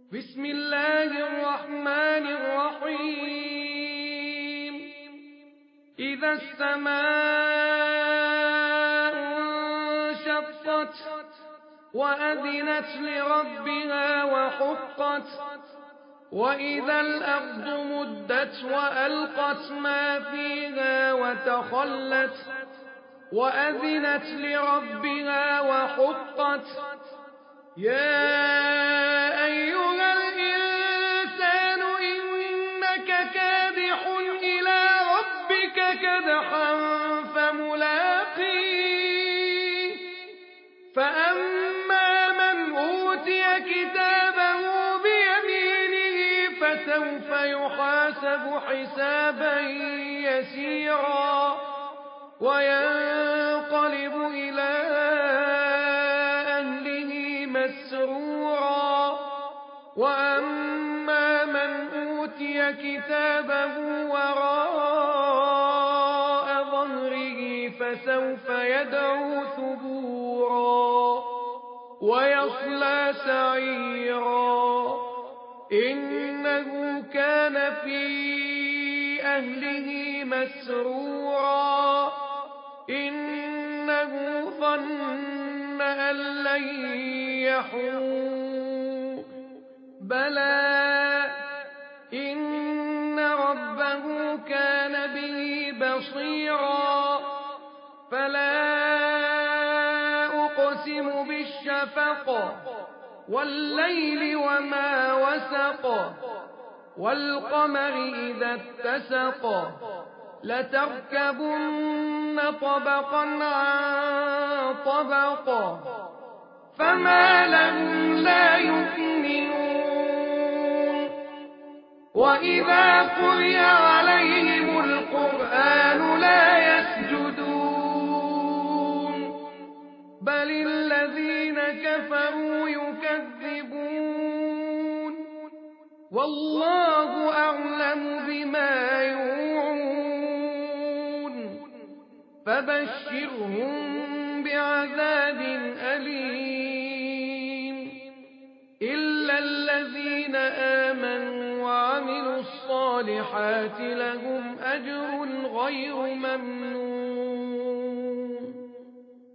بسم الله الرحمن الرحيم إذا السماء انشقت وأذنت لربها وحقت وإذا الأرض مدت وألقت ما فيها وتخلت وأذنت لربها وحقت يا أيها الإنسان إنك كادح إلى ربك كدحا فملاقيه فأما من أوتي كتابه بيمينه فسوف يحاسب حسابا يسيرا وينقلب إلى أهله مسرورا وأما من أوتي كتابه وراء ظهره فسوف يدعو ثبورا ويصلى سعيرا إنه كان في أهله مسرورا إنه ظن أن لن يحور بلى إن ربه كان به بصيرا فلا أقسم بالشفق والليل وما وسق والقمر إذا اتسق لتركبن طبقا عن طبق فما لهم لا يؤمنون وإذا قرئ عليهم القرآن لا يسجدون بل الذين كفروا يكذبون والله أعلم بما يوعون فبشرهم بعذاب أليم إلا الذين آمنوا وعملوا الصالحات لهم أجر غير ممنون